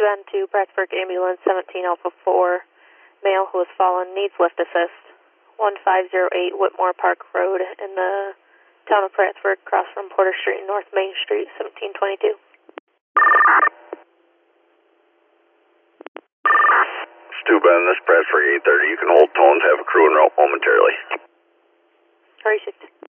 Bend to Plattsburgh Ambulance 17 Alpha 4. Male who has fallen needs lift assist. 1508 Whitmore Park Road in the town of Plattsburgh, across from Porter Street and North Main Street, 1722. Stu Bend, this is Plattsburgh 830. You can hold tones, have a crew en route momentarily. Hurry 6.